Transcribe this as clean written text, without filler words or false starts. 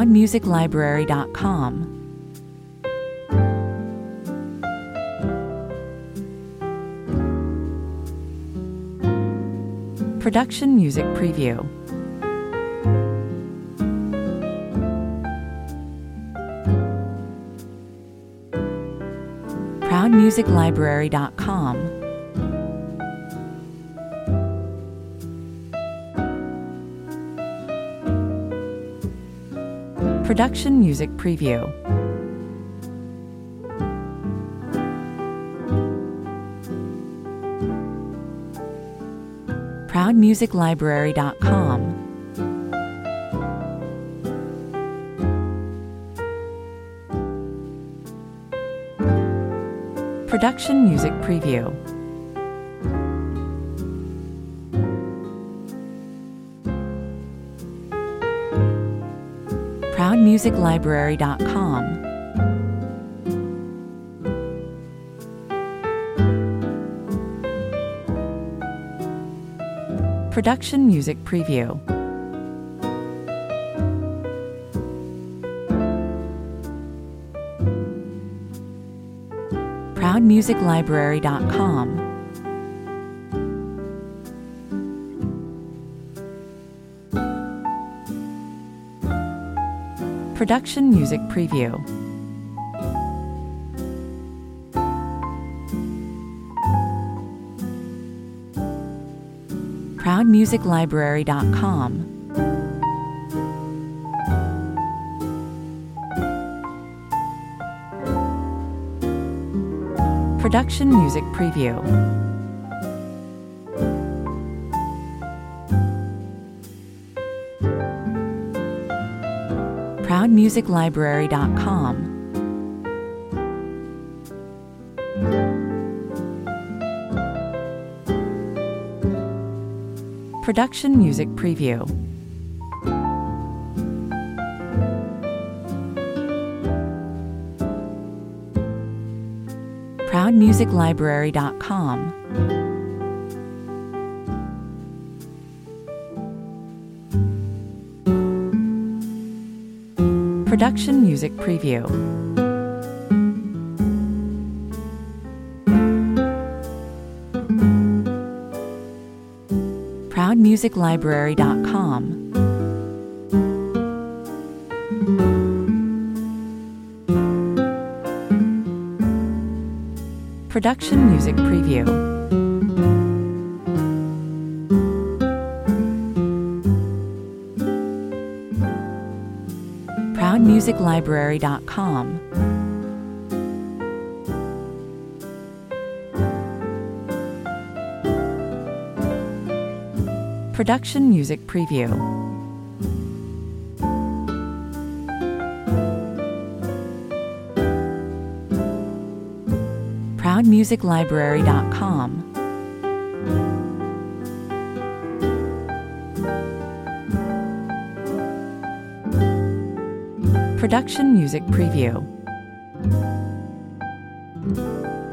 ProudMusicLibrary.com. Production Music Preview. ProudMusicLibrary.com. Production Music Preview. ProudMusicLibrary.com. Production Music Preview. ProudMusicLibrary.com. Production Music Preview. ProudMusicLibrary.com. Production Music Preview. ProudMusicLibrary.com. Production Music Preview. ProudMusicLibrary.com. Production Music Preview. ProudMusicLibrary.com. Production Music Preview. ProudMusicLibrary.com. Production Music Preview. ProudMusicLibrary.com. Production Music Preview. ProudMusicLibrary.com. Production Music Preview.